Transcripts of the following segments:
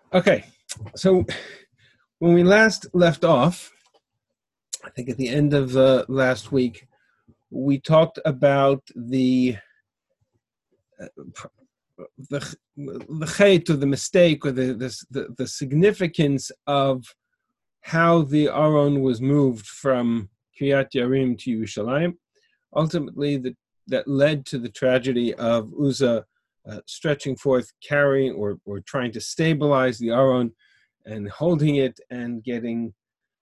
Okay, so when we last left off, I think at the end of last week, we talked about the chait, or the mistake, or the significance of how the Aron was moved from Kiryat Yarim to Yerushalayim. Ultimately, that led to the tragedy of Uzzah stretching forth, carrying or trying to stabilize the Aron and holding it and getting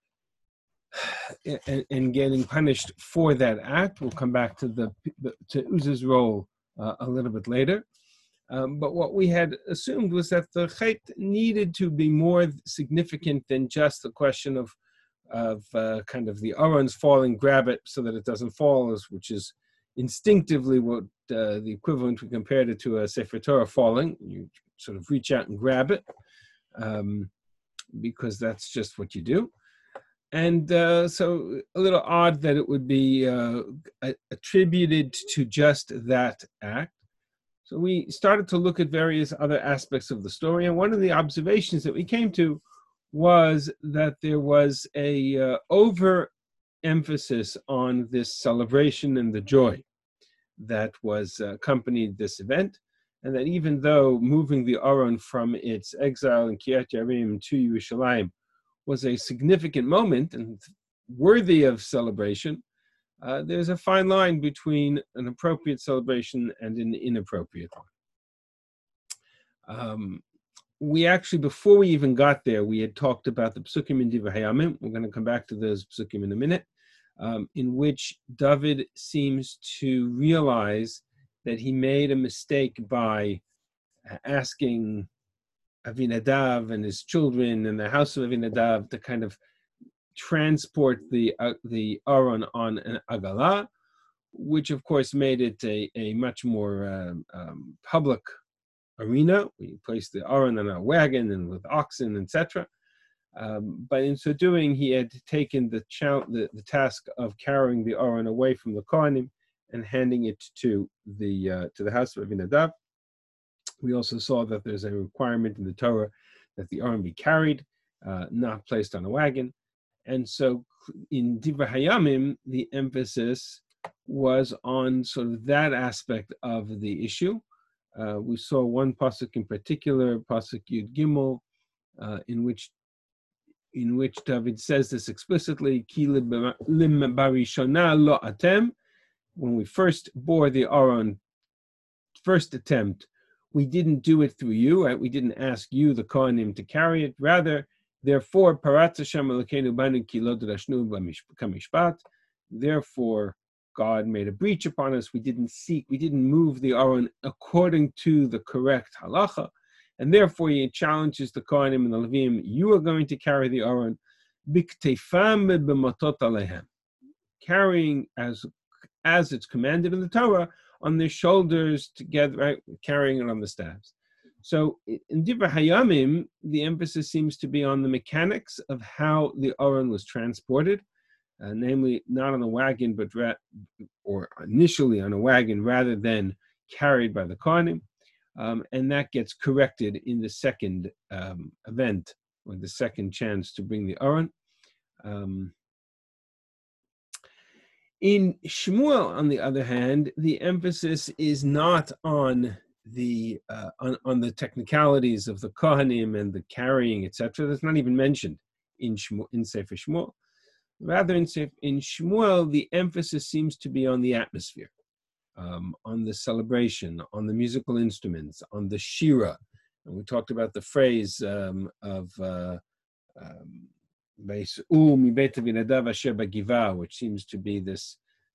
punished for that act. We'll come back to to Uzzah's role a little bit later. But what we had assumed was that the chait needed to be more significant than just the question of kind of the Aron's falling, grab it so that it doesn't fall, which is instinctively what the equivalent, we compared it to a Sefer Torah falling. You sort of reach out and grab it because that's just what you do. And so a little odd that it would be attributed to just that act. So we started to look at various other aspects of the story, and one of the observations that we came to was that there was a over-emphasis on this celebration and the joy that was accompanied this event, and that even though moving the Aron from its exile in Kiryat Yarim to Yerushalayim was a significant moment and worthy of celebration, there's a fine line between an appropriate celebration and an inappropriate one. We actually, before we even got there, we had talked about the Psukim in Divrei Hayamim. We're going to come back to those Psukim in a minute, in which David seems to realize that he made a mistake by asking Avinadav and his children and the house of Avinadav to kind of transport the Aron on an Agalah, which of course made it a much more public arena. We placed the Aron on a wagon and with oxen, etc. But in so doing, he had taken the task of carrying the Aron away from the Kohanim and handing it to the house of Avinadav. We also saw that there's a requirement in the Torah that the Aron be carried, not placed on a wagon. And so in Divrei Hayamim, the emphasis was on sort of that aspect of the issue. We saw one pasuk in particular, pasuk Yud Gimel, in which David says this explicitly, Ki lim barishona lo atem. When we first bore the Aron, first attempt, we didn't do it through you, right? We didn't ask you, the Kohanim, to carry it. Rather, therefore, parat Hashem Elokeinu banu ki lo darashnu kamishpat. Therefore, God made a breach upon us. We didn't move the Aron according to the correct halacha, and therefore he challenges the Kohanim and the Levim. You are going to carry the Aron, bikteifam b'matot alehem, carrying as it's commanded in the Torah, on their shoulders together, right, carrying it on the staves. So in Divrei Hayamim, the emphasis seems to be on the mechanics of how the Aron was transported, namely not on a wagon, or initially on a wagon rather than carried by the Kohanim, and that gets corrected in the second event, or the second chance to bring the Aron. In Shmuel, on the other hand, the emphasis is not on the technicalities of the Kohanim and the carrying, etc. That's not even mentioned in Sefer Shmuel. Rather, in Shmuel, the emphasis seems to be on the atmosphere, on the celebration, on the musical instruments, on the shira. And we talked about the phrase of which seems to be this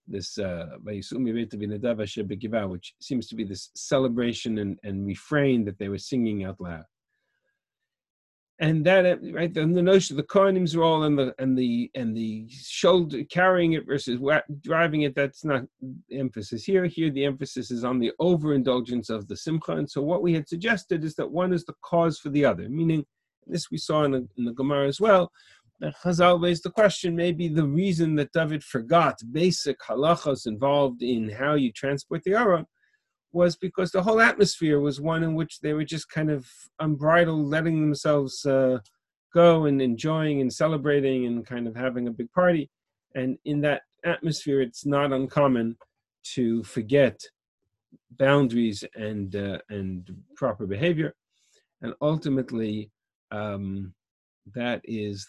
celebration and refrain that they were singing out loud. And that, right, the notion of the Kohanim's role and the shoulder carrying it versus driving it, that's not the emphasis here. Here the emphasis is on the overindulgence of the simcha. And so what we had suggested is that one is the cause for the other, meaning, this we saw in the Gemara as well, that Chazal raised the question, maybe the reason that David forgot basic halachas involved in how you transport the Aron was because the whole atmosphere was one in which they were just kind of unbridled, letting themselves go and enjoying and celebrating and kind of having a big party. And in that atmosphere, it's not uncommon to forget boundaries and proper behavior. And ultimately, that is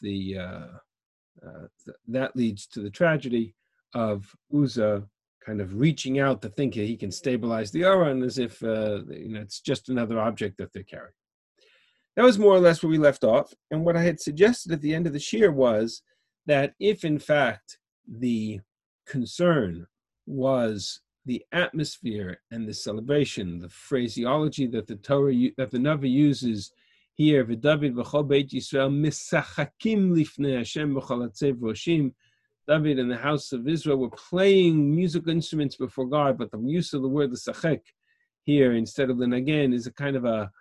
that leads to the tragedy of Uzzah kind of reaching out to think he can stabilize the Aron as if it's just another object that they're carrying. That was more or less where we left off. And what I had suggested at the end of the shir was that if, in fact, the concern was the atmosphere and the celebration, the phraseology that the Navi uses here, V'David v'chol Beit Yisrael misachakim lifnei Hashem b'chol atzev roshim. David and the house of Israel were playing musical instruments before God, but the use of the word l'sachek here instead of the nagen is a kind of a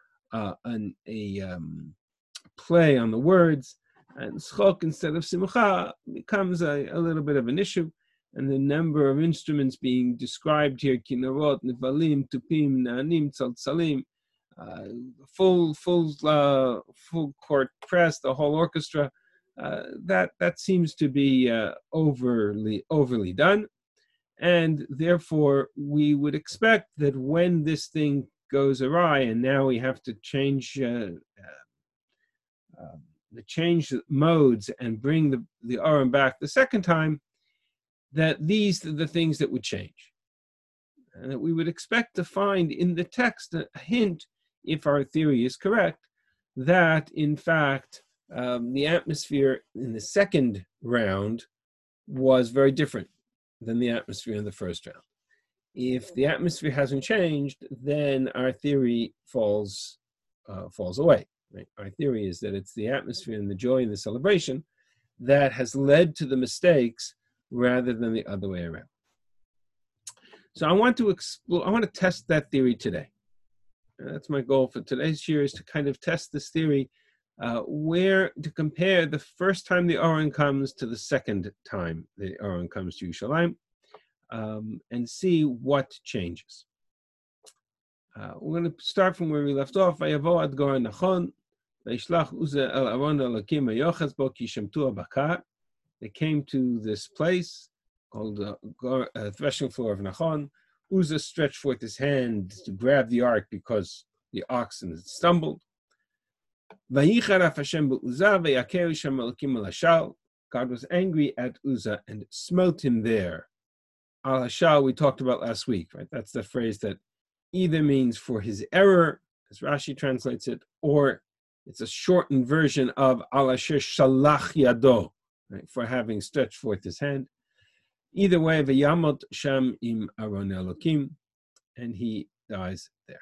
play on the words, and schok instead of simcha becomes a little bit of an issue. And the number of instruments being described here, kinarot, nevalim, tupim, naanim, tzaltzalim, full court press, the whole orchestra. That seems to be overly done, and therefore we would expect that when this thing goes awry, and now we have to change modes and bring the Aron back the second time, that these are the things that would change, and that we would expect to find in the text a hint, if our theory is correct, that in fact the atmosphere in the second round was very different than the atmosphere in the first round. If the atmosphere hasn't changed, then our theory falls away. Right? Our theory is that it's the atmosphere and the joy and the celebration that has led to the mistakes rather than the other way around. So I want to test that theory today. That's my goal for today's year, is to kind of test this theory, where to compare the first time the Aron comes to the second time the Aron comes to Yerushalayim, and see what changes. We're going to start from where we left off. Vayavo ad Gar Nachon, vayishlach Uzzah el Aron Elokim hayochaz bo ki shemtu abakar. They came to this place called the threshing floor of Nachon. Uzzah stretched forth his hand to grab the ark because the oxen had stumbled. God was angry at Uzzah and smote him there. Al Hashal we talked about last week, right? That's the phrase that either means for his error, as Rashi translates it, or it's a shortened version of Al Asher Shalach Yado, right? For having stretched forth his hand. Either way, V'yamot Sham im Aron Elokim, and he dies there.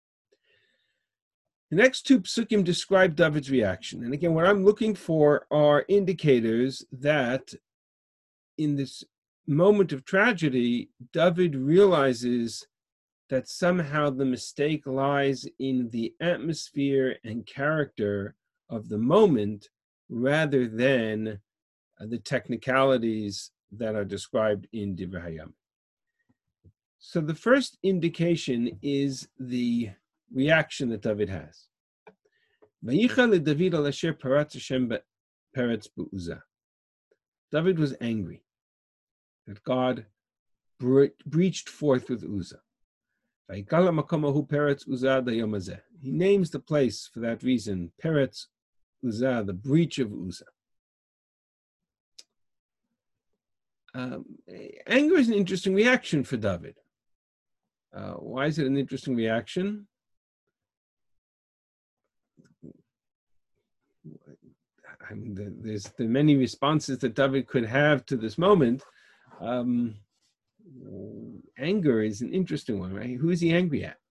The next two psukim describe David's reaction. And again, what I'm looking for are indicators that in this moment of tragedy, David realizes that somehow the mistake lies in the atmosphere and character of the moment rather than the technicalities that are described in Divrei Hayam. So the first indication is the reaction that David has. David was angry that God breached forth with Uzzah. He names the place for that reason, Peretz Uzzah, the breach of Uzzah. Anger is an interesting reaction for David. Why is it an interesting reaction? I mean, there are many responses that David could have to this moment. Anger is an interesting one, right? Who is he angry at?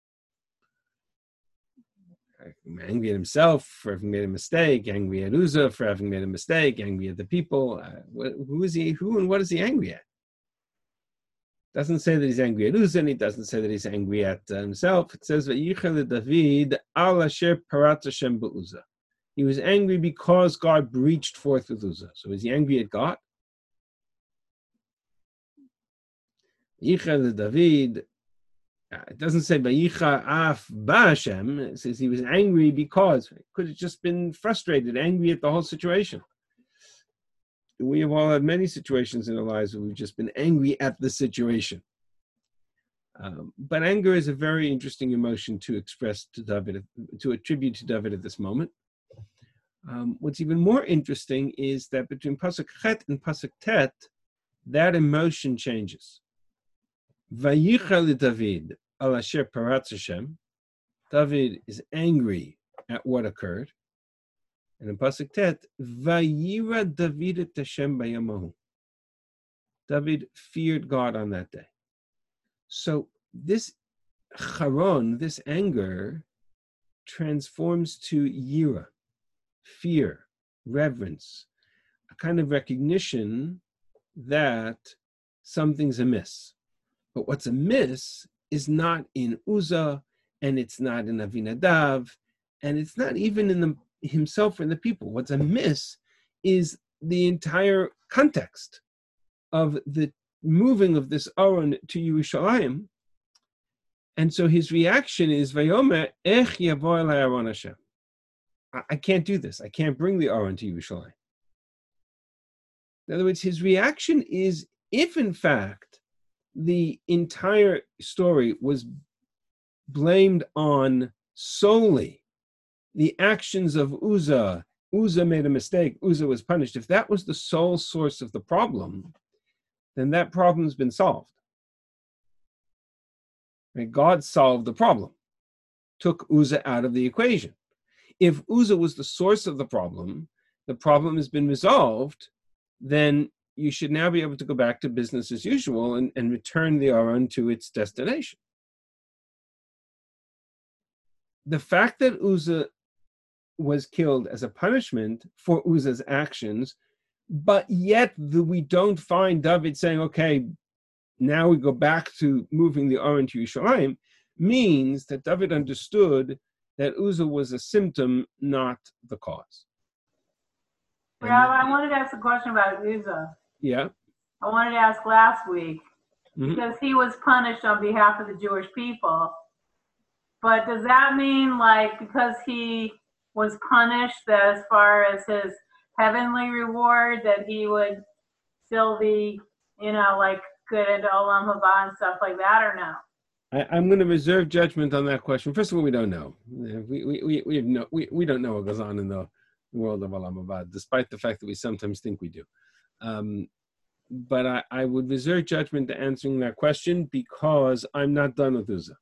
Angry at himself for having made a mistake, angry at Uzzah for having made a mistake, angry at the people. Who is he? Who and what is he angry at? Doesn't say that he's angry at Uzzah, and he doesn't say that he's angry at himself. It says that David al asher parat Hashem be'Uzzah. He was angry because God breached forth with Uzzah. So is he angry at God? David It doesn't say Vayicha af ba'Hashem. It says he was angry because he could have just been frustrated, angry at the whole situation. We have all had many situations in our lives where we've just been angry at the situation. But anger is a very interesting emotion to express to David, to attribute to David at this moment. What's even more interesting is that between Pasuk Chet and Pasuk Tet, that emotion changes. Vayicha David al asher paratz Hashem. David is angry at what occurred. And in Pasuk Tet, Vayira David et Hashem bayamahu. David feared God on that day. So this charon, this anger, transforms to yira, fear, reverence, a kind of recognition that something's amiss. But what's amiss is not in Uzzah, and it's not in Avinadav, and it's not even in himself and the people. What's amiss is the entire context of the moving of this Aron to Yerushalayim. And so his reaction is, Vayomer ech yavo el Aron Hashem. I can't do this. I can't bring the Aron to Yerushalayim. In other words, his reaction is, if in fact the entire story was blamed on solely the actions of Uzzah, Uzzah made a mistake, Uzzah was punished. If that was the sole source of the problem, then that problem's been solved. Right? God solved the problem, took Uzzah out of the equation. If Uzzah was the source of the problem has been resolved, then you should now be able to go back to business as usual and return the Aron to its destination. The fact that Uzzah was killed as a punishment for Uzzah's actions, but yet we don't find David saying, okay, now we go back to moving the Aron to Yerushalayim, means that David understood that Uzzah was a symptom, not the cause. I wanted to ask a question about Uzzah. Yeah. I wanted to ask last week, because he was punished on behalf of the Jewish people. But does that mean, like, because he was punished, that as far as his heavenly reward, that he would still be, like, good into Olam Haba and stuff like that, or no? I'm going to reserve judgment on that question. First of all, we don't know. We don't know what goes on in the world of Olam Haba, despite the fact that we sometimes think we do. But I would reserve judgment to answering that question because I'm not done with Uzzah.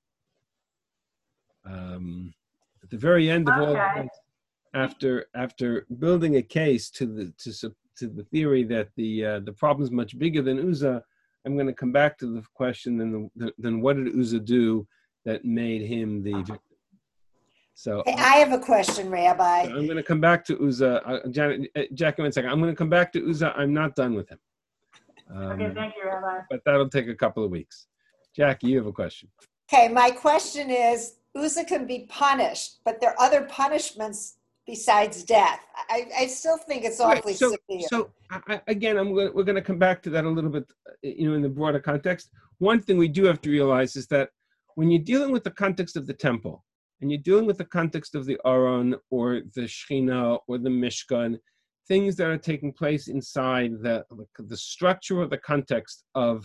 At the very end of all that, after building a case to the theory that the problem is much bigger than Uzzah, I'm going to come back to the question, then what did Uzzah do that made him the victim? So hey, I have a question, Rabbi. So I'm going to come back to Uzzah. Jackie, 1 second. I'm going to come back to Uzzah. I'm not done with him. Okay, thank you, Rabbi. But that'll take a couple of weeks. Jackie, you have a question. Okay, my question is, Uzzah can be punished, but there are other punishments besides death. I still think it's awfully severe. So again, we're going to come back to that a little bit, in the broader context. One thing we do have to realize is that when you're dealing with the context of the temple, and you're dealing with the context of the Aron or the Shechina or the Mishkan, things that are taking place inside the structure or the context of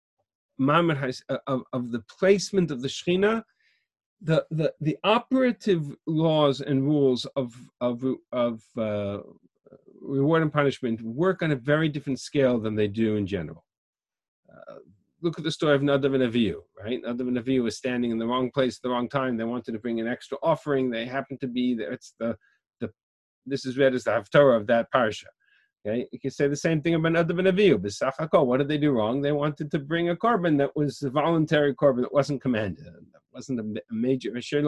of the placement of the Shechina, the operative laws and rules of reward and punishment work on a very different scale than they do in general. Look at the story of Nadav and Avihu, right? Nadav and Avihu was standing in the wrong place at the wrong time. They wanted to bring an extra offering. They happened to be there. This is read as the Haftarah of that parsha. Okay, you can say the same thing about Nadav and Avihu. B'sach hakol, what did they do wrong? They wanted to bring a korban that was a voluntary korban that wasn't commanded. That wasn't a major.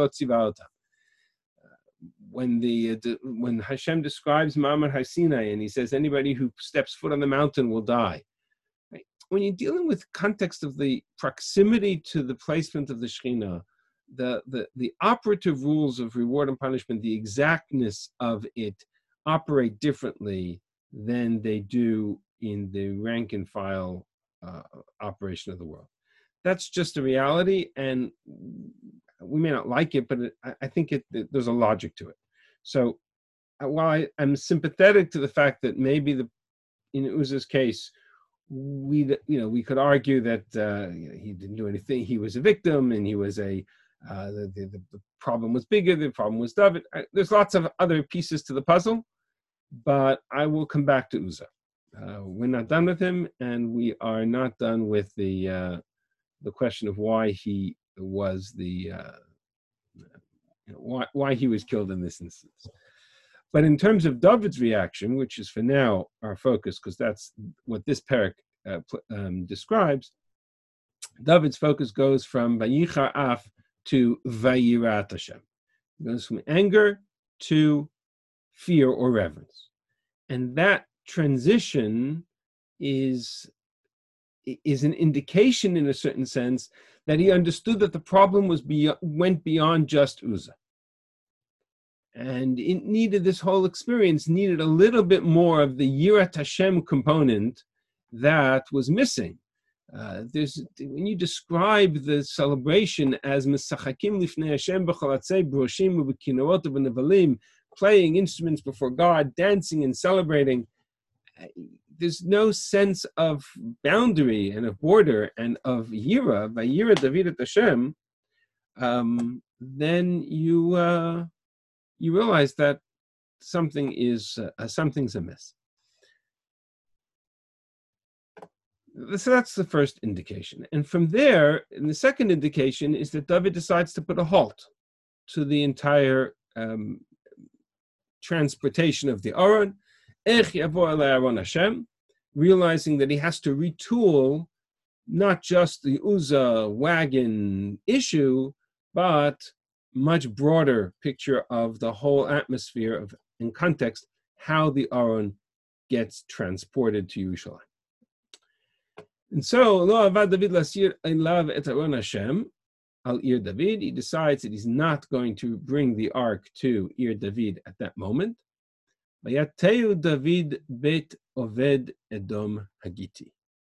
When Hashem describes Ma'amad Har Sinai and he says anybody who steps foot on the mountain will die. Right? When you're dealing with context of the proximity to the placement of the Shekhinah, the operative rules of reward and punishment, the exactness of it operate differently than they do in the rank and file operation of the world. that's just a reality, and we may not like it, but I think there's a logic to it. So while I'm sympathetic to the fact that maybe in Uzzah's case, we could argue that he didn't do anything. He was a victim, and he was the problem was bigger. The problem was David. There's lots of other pieces to the puzzle, but I will come back to Uzzah. We're not done with him, and we are not done with the question of why he was why he was killed in this instance. But in terms of David's reaction, which is for now our focus, because that's what this parak describes, David's focus goes from Vayichar Af to Vayirat Hashem. It goes from anger to fear or reverence. And that transition is an indication, in a certain sense, that he understood that the problem went beyond just Uzzah. And it needed, this whole experience needed a little bit more of the Yirat Hashem component that was missing. When you describe the celebration as Mesachakim Lifnei Hashem b'cholatzei broshim u'b'kinorot u'b'nevalim, playing instruments before God, dancing and celebrating, there's no sense of boundary and of border and of Yira, by Yira David et Hashem, then you realize that something's amiss. So that's the first indication. And from there, and the second indication is that David decides to put a halt to the entire transportation of the Aron, realizing that he has to retool not just the Uzzah wagon issue, but much broader picture of the whole atmosphere of, in context, how the Aron gets transported to Yerushalayim. And so, Lo avad David lasir elav et Aron Hashem al Ir David. He decides that he's not going to bring the ark to Ir David at that moment. Vayateu David bet Oved Edom Hagiti.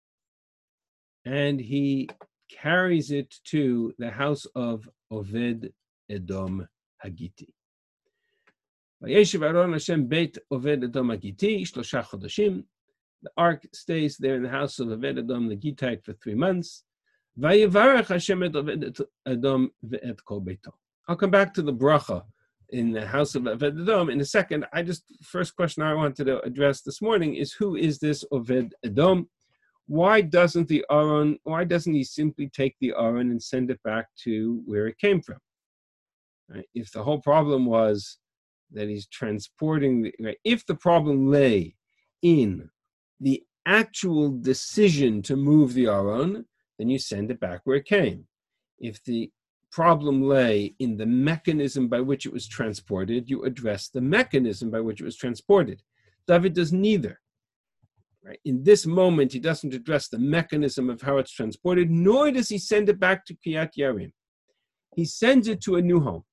And he carries it to the house of Oved Edom Hagiti. Vayeshiv Aron Hashem bet Oved Edom Hagiti shlosha chodashim. The ark stays there in the house of Oved Edom the Gittite for 3 months. Vayivarech Hashem et Oved Edom ve'et kol beito. I'll come back to the bracha in the house of Oved Edom in a second. First question I wanted to address this morning is, who is this Oved Edom? Why doesn't he simply take the Aron and send it back to where it came from? Right? If the whole problem was that he's transporting, if the problem lay in the actual decision to move the Aron, then you send it back where it came. If the problem lay in the mechanism by which it was transported, you address the mechanism by which it was transported. David does neither. Right? In this moment, he doesn't address the mechanism of how it's transported, nor does he send it back to Kiryat Yarim. He sends it to a new home.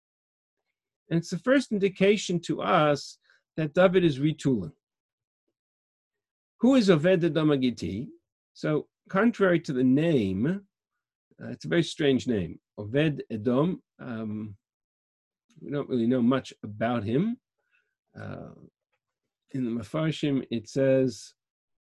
And it's the first indication to us that David is retooling. Who is Oved Edom Hagiti? So, contrary to the name, it's a very strange name. Oved Edom, we don't really know much about him. In the Mefarshim, it says,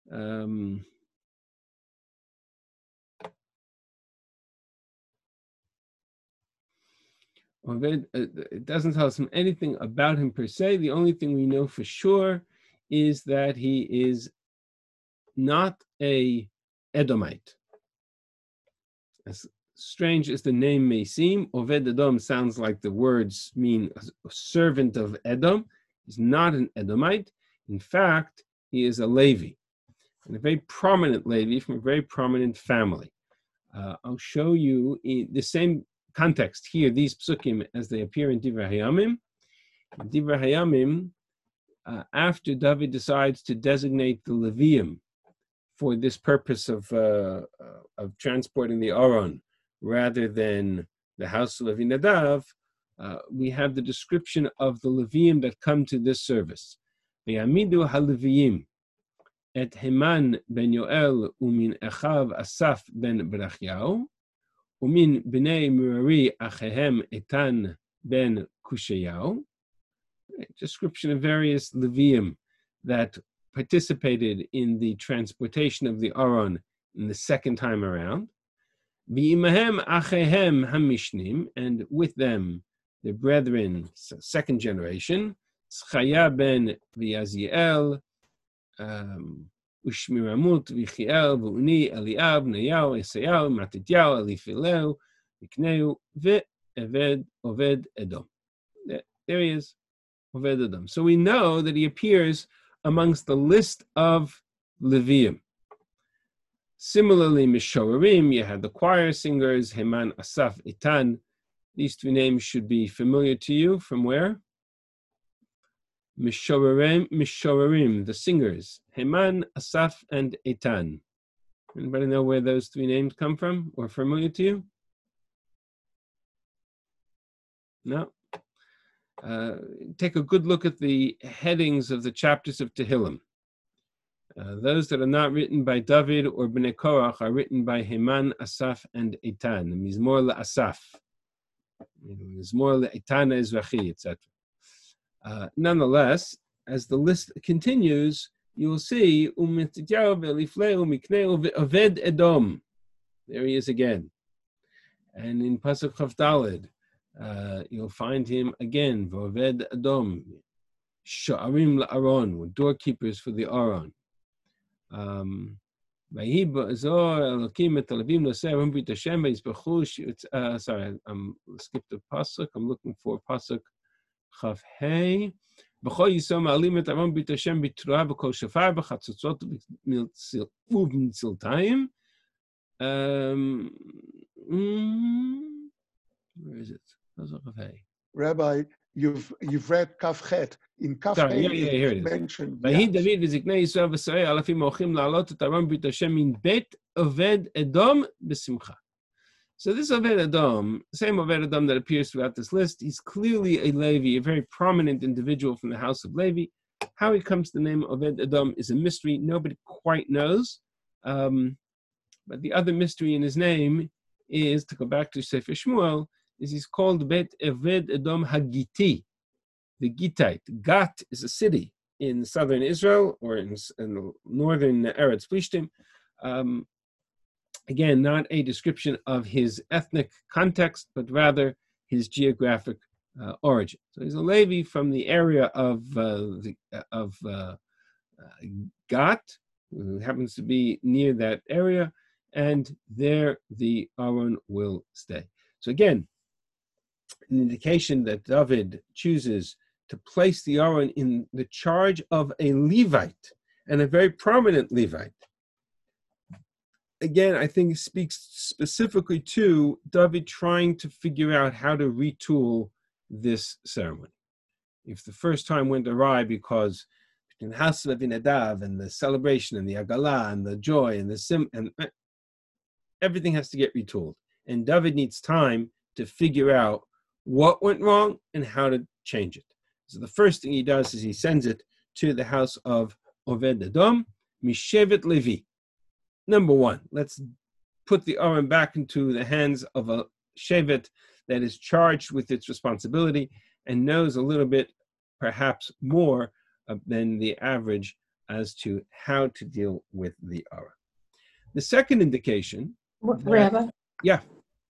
it doesn't tell us anything about him per se. The only thing we know for sure is that he is not a Edomite. As strange as the name may seem, Oved Edom sounds like the words mean a servant of Edom. He's not an Edomite. In fact, he is a Levi, and a very prominent Levi from a very prominent family. I'll show you in the same context here, these psukim as they appear in Divrei Hayamim. In Divrei Hayamim, after David decides to designate the Levium for this purpose of transporting the Aron rather than the house of Avinadav, we have the description of the Levium that come to this service. Ve'amidu haLeviim et Heman ben Yoel umin Echav Asaf ben Berachiao, umin bnei Merari achehem Etan ben Kushayahu. Description of various Levium that participated in the transportation of the Aron in the second time around. V'imahem achehem hamishnim, and with them the brethren, second generation, Tzchaya ben V'Yaziel, Ushmiramut V'Chiel, V'Uni, Eliab, Neyao, Esayahu, Matityahu, Elifileu, Mikneu, Oved Edom. There he is, Oved Edom. So we know that he appears amongst the list of Levium. Similarly, Mishorim, you had the choir singers, Heman, Asaf, Etan. These three names should be familiar to you. From where? Mishorim, the singers, Heman, Asaf, and Etan. Anybody know where those three names come from or familiar to you? No? Take a good look at the headings of the chapters of Tehillim. Those that are not written by David or Bnei Korach are written by Heman, Asaf, and Etan. Mizmor LaAsaf, Mizmor LeEtan Ezrachi, etc. Nonetheless, as the list continues, you will see Umitityahu ve'Elifleu Mikneu ve'Oved Edom. There he is again. And in Pasuk Chav Daled, you'll find him again, V'Oved Edom. Sha'arim LaAron, were doorkeepers for the Aron. Sorry, I skipped a pasuk. I'm looking for pasuk Chav Hey. B'chol yisom ma'alim et Aron b'rit Hashem b'truah b'kol shofar b'chatzotzot u'b'mitziltayim. Where is it? Pasuk Chav Hey. Rabbi, you've read Kaf Chet. In Kaf Hey, here it is. Mentioned. V'hi David v'ziknei Yisrael v'sarei alafim ochim la'alot et Aron b'rit Hashem min bet Oved Edom b'simcha. So this Oved Edom, same Oved Edom that appears throughout this list, he's clearly a Levi, a very prominent individual from the house of Levi. How he comes to the name Oved Edom is a mystery. Nobody quite knows. But the other mystery in his name is, to go back to Sefer Shmuel, is he's called Bet Oved Edom Hagiti, the Gittite. Gat is a city in southern Israel or in the northern Eretz Plishtim. Again, not a description of his ethnic context, but rather his geographic origin. So he's a Levi from the area of Gat, who happens to be near that area, and there the Aron will stay. So again, an indication that David chooses to place the Aron in the charge of a Levite, and a very prominent Levite. Again, I think it speaks specifically to David trying to figure out how to retool this ceremony. If the first time went awry because between House of Avinadav and the celebration and the Agalah and the joy and and everything has to get retooled. And David needs time to figure out what went wrong and how to change it. So the first thing he does is he sends it to the house of Oved Edom, Mishevet Levi. Number one, let's put the Aron back into the hands of a Shevet that is charged with its responsibility and knows a little bit, perhaps more, than the average as to how to deal with the Aron. The second indication... Rabbi? Yeah.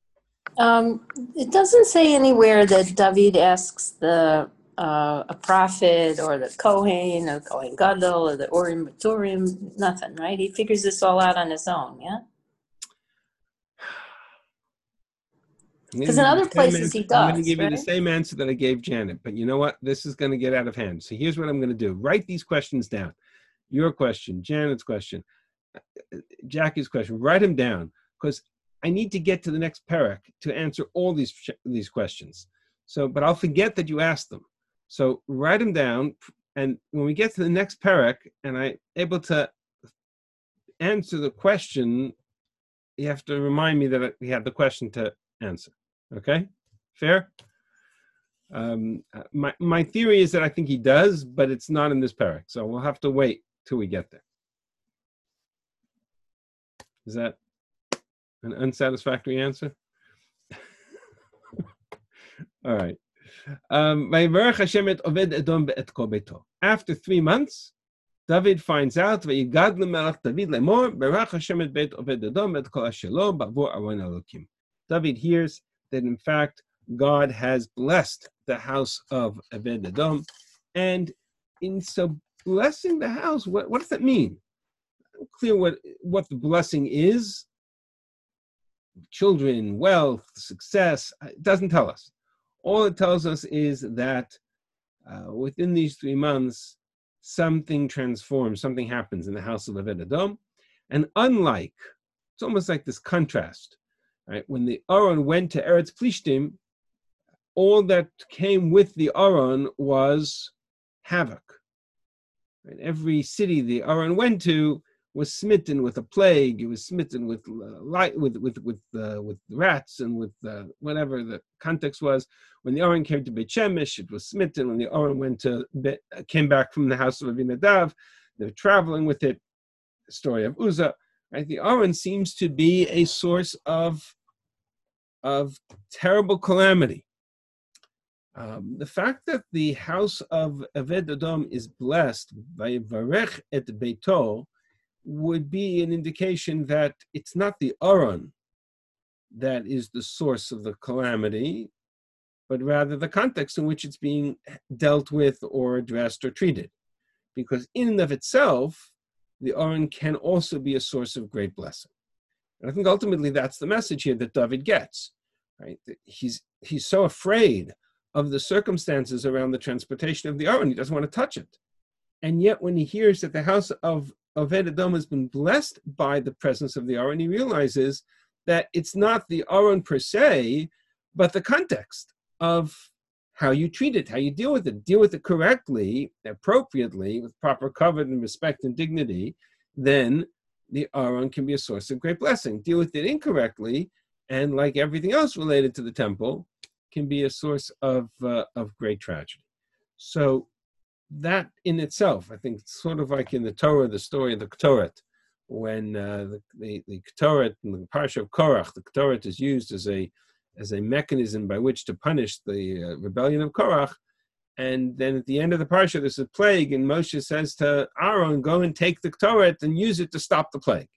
It doesn't say anywhere that David asks a prophet or the Kohen or Kohen Gadol or the Urim Turim, nothing, right? He figures this all out on his own, yeah? Because in other places he does. I'm going to give you the right? same answer that I gave Janet, but you know what? This is going to get out of hand. So here's what I'm going to do. Write these questions down. Your question, Janet's question, Jackie's question. Write them down because I need to get to the next parak to answer all these questions. So, but I'll forget that you asked them. So write them down, and when we get to the next parak, and I'm able to answer the question, you have to remind me that we had the question to answer. Okay? Fair? My theory is that I think he does, but it's not in this parak. So we'll have to wait till we get there. Is that an unsatisfactory answer? All right. After 3 months, David finds out David hears that in fact God has blessed the house of Obed Edom, and in so blessing the house, what does that mean? Not clear what the blessing is. Children, wealth, success. It doesn't tell us. All it tells us is that within these 3 months, something transforms, something happens in the house of Obed Edom. And unlike, it's almost like this contrast, right? When the Aron went to Eretz Plishtim, all that came with the Aron was havoc. Right? Every city the Aron went to was smitten with a plague. It was smitten with rats and with whatever the context was. When the Aron came to Beit Shemesh, it was smitten. When the Aron came back from the house of Abinadav, they're traveling with it. The story of Uzzah, right? The Aron seems to be a source of terrible calamity. The fact that the house of Obed Edom is blessed by Varech et Beito would be an indication that it's not the Aron that is the source of the calamity, but rather the context in which it's being dealt with or addressed or treated. Because in and of itself, the Aron can also be a source of great blessing. And I think ultimately that's the message here that David gets, right? He's so afraid of the circumstances around the transportation of the Aron, he doesn't want to touch it. And yet when he hears that the house of Obed Edom has been blessed by the presence of the Aron, he realizes that it's not the Aron per se, but the context of how you treat it, how you deal with it correctly, appropriately, with proper covet and respect and dignity, then the Aron can be a source of great blessing. Deal with it incorrectly, and like everything else related to the temple, can be a source of great tragedy. So that in itself, I think, sort of like in the Torah, the story of the Ketoret, when the Ketoret in the Parsha of Korach, the Ketoret is used as a mechanism by which to punish the rebellion of Korach. And then at the end of the Parsha, there's a plague, and Moshe says to Aaron, go and take the Ketoret and use it to stop the plague.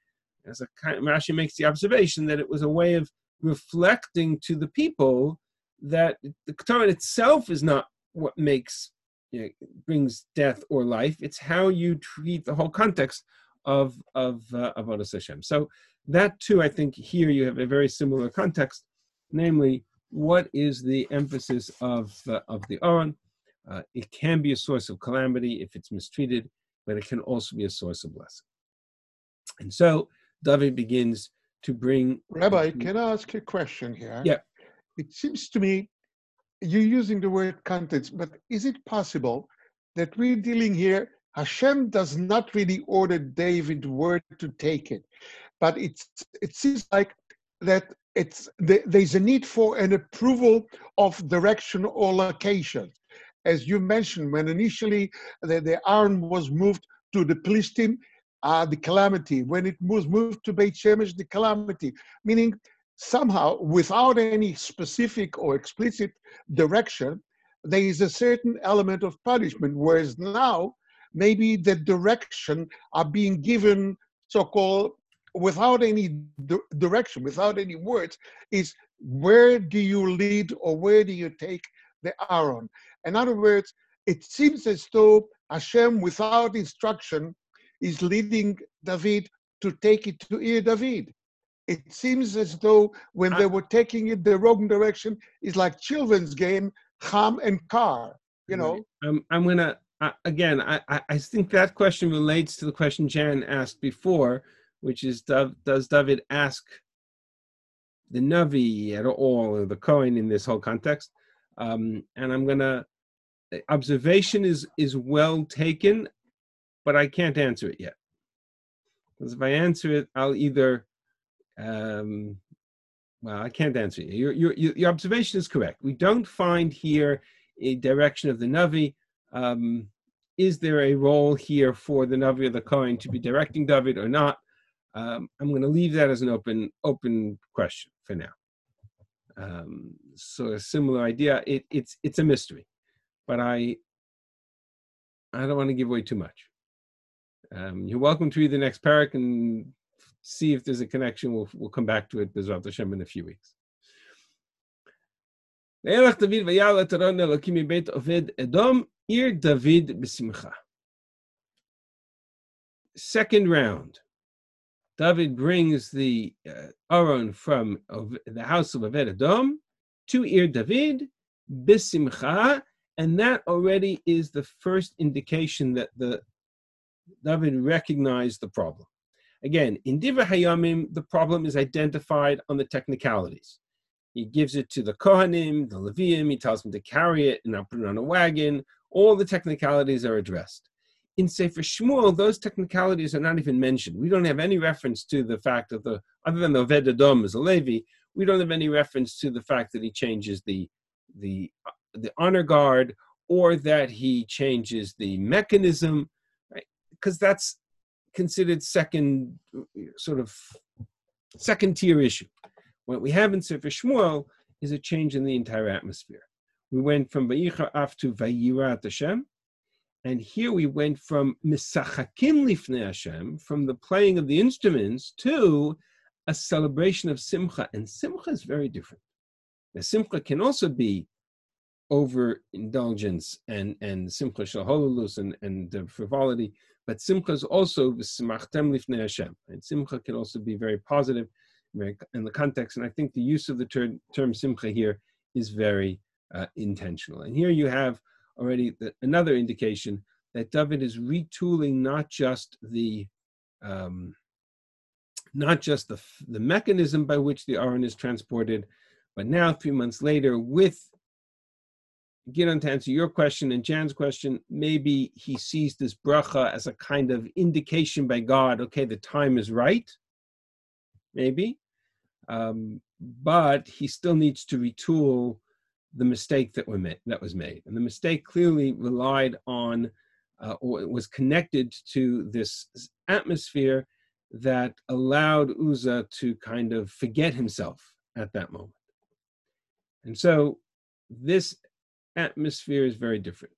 Rashi makes the observation that it was a way of reflecting to the people that the Ketoret itself is not what brings death or life. It's how you treat the whole context of Avodas Hashem. So that too, I think here you have a very similar context, namely, what is the emphasis of the Aron? It can be a source of calamity if it's mistreated, but it can also be a source of blessing. And so David begins to bring... Rabbi, can I ask you a question here? Yeah. It seems to me you're using the word context, but is it possible that we're dealing here, Hashem does not really order David word to take it, but it seems like that there's a need for an approval of direction or location. As you mentioned, when initially the Aron was moved to the Plishtim, the calamity. When it was moved to Beit Shemesh, the calamity. Meaning, somehow, without any specific or explicit direction, there is a certain element of punishment, whereas now, maybe the direction are being given, so-called, without any direction, without any words, is where do you lead or where do you take the Aron? In other words, it seems as though Hashem, without instruction, is leading David to take it to Ir David. It seems as though when they were taking it the wrong direction, it's like children's game, Ham and Kar, you know? I'm going to, again, I think that question relates to the question Jan asked before, which is, does David ask the Navi at all, or the Kohen in this whole context? And I'm going to, observation is well taken, but I can't answer it yet. Because if I answer it, I'll either, well, I can't answer it. Your observation is correct. We don't find here a direction of the Navi. Is there a role here for the Navi or the Kohen to be directing David or not? I'm going to leave that as an open question for now. So a similar idea. It's a mystery, but I don't want to give away too much. You're welcome to read the next parak and see if there's a connection. We'll come back to it, B'ezrat Hashem, in a few weeks. Second round. David brings the Aron from the house of Oved Edom to Ir David, B'simcha, and that already is the first indication that David recognized the problem. Again, in Divrei Hayamim, the problem is identified on the technicalities. He gives it to the Kohanim, the Leviim, he tells them to carry it and not put it on a wagon. All the technicalities are addressed. In Sefer Shmuel, those technicalities are not even mentioned. We don't have any reference to the fact that other than the Oved Edom is a Levi, we don't have any reference to the fact that he changes the honor guard or that he changes the mechanism, right? Because that's considered second tier issue. What we have in Sefer Shmuel is a change in the entire atmosphere. We went from Vayicha Af to Vayirat Hashem, and here we went from Misachakim Lifnei Hashem, from the playing of the instruments, to a celebration of Simcha. And Simcha is very different. Now, Simcha can also be overindulgence and Simcha Shalhololus and frivolity, but Simcha is also V'simachtem Lifnei Hashem. And Simcha can also be very positive in the context. And I think the use of the term Simcha here is very intentional. And here you have already another indication that David is retooling not just the mechanism by which the Aron is transported, but now 3 months later, with Gidon, to answer your question and Jan's question, maybe he sees this bracha as a kind of indication by God, okay, the time is right, maybe, but he still needs to retool the mistake that was made. And the mistake clearly relied on, or was connected to this atmosphere that allowed Uzzah to kind of forget himself at that moment. And so this atmosphere is very different.